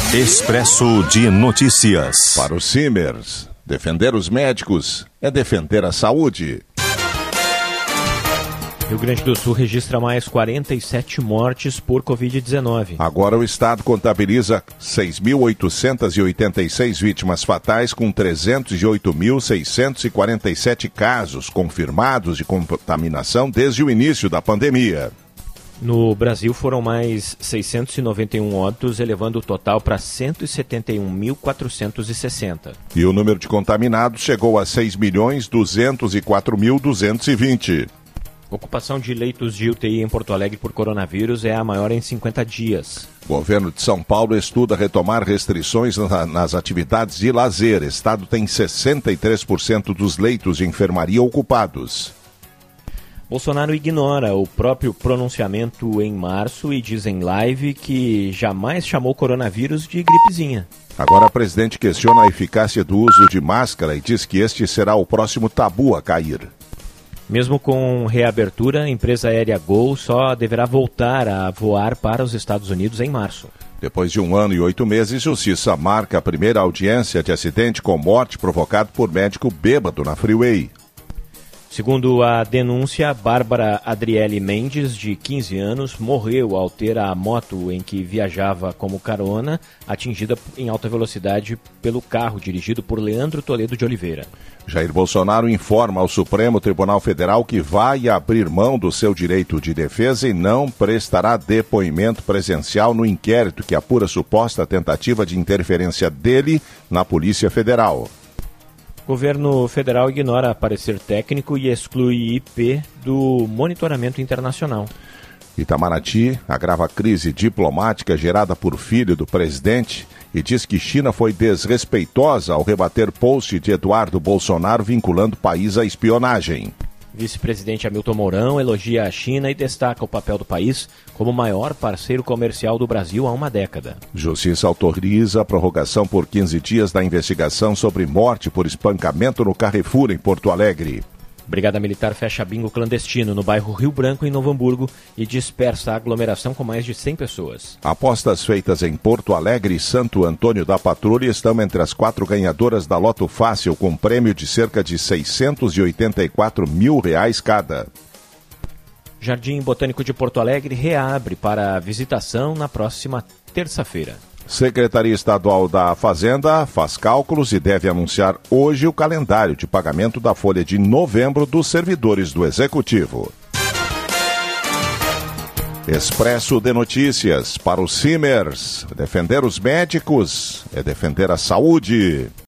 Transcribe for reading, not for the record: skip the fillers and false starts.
Expresso de Notícias. Para os Simers, defender os médicos é defender a saúde. Rio Grande do Sul registra mais 47 mortes por Covid-19. Agora o estado contabiliza 6.886 vítimas fatais, com 308.647 casos confirmados de contaminação desde o início da pandemia. No Brasil foram mais 691 óbitos, elevando o total para 171.460. E o número de contaminados chegou a 6.204.220. Ocupação de leitos de UTI em Porto Alegre por coronavírus é a maior em 50 dias. O governo de São Paulo estuda retomar restrições nas atividades de lazer. O estado tem 63% dos leitos de enfermaria ocupados. Bolsonaro ignora o próprio pronunciamento em março e diz em live que jamais chamou coronavírus de gripezinha. Agora a presidente questiona a eficácia do uso de máscara e diz que este será o próximo tabu a cair. Mesmo com reabertura, a empresa aérea Gol só deverá voltar a voar para os Estados Unidos em março. Depois de 1 ano e 8 meses, Justiça marca a primeira audiência de acidente com morte provocado por médico bêbado na Freeway. Segundo a denúncia, Bárbara Adriele Mendes, de 15 anos, morreu ao ter a moto em que viajava como carona atingida em alta velocidade pelo carro dirigido por Leandro Toledo de Oliveira. Jair Bolsonaro informa ao Supremo Tribunal Federal que vai abrir mão do seu direito de defesa e não prestará depoimento presencial no inquérito que apura suposta tentativa de interferência dele na Polícia Federal. O governo federal ignora parecer técnico e exclui IP do monitoramento internacional. Itamaraty agrava a crise diplomática gerada por filho do presidente e diz que China foi desrespeitosa ao rebater post de Eduardo Bolsonaro vinculando o país à espionagem. Vice-presidente Hamilton Mourão elogia a China e destaca o papel do país como o maior parceiro comercial do Brasil há uma década. Justiça autoriza a prorrogação por 15 dias da investigação sobre morte por espancamento no Carrefour, em Porto Alegre. Brigada Militar fecha bingo clandestino no bairro Rio Branco, em Novo Hamburgo, e dispersa a aglomeração com mais de 100 pessoas. Apostas feitas em Porto Alegre e Santo Antônio da Patrulha estão entre as 4 ganhadoras da Loto Fácil, com prêmio de cerca de R$684 mil cada. Jardim Botânico de Porto Alegre reabre para visitação na próxima terça-feira. Secretaria Estadual da Fazenda faz cálculos e deve anunciar hoje o calendário de pagamento da folha de novembro dos servidores do Executivo. Expresso de Notícias para os Simers. Defender os médicos é defender a saúde.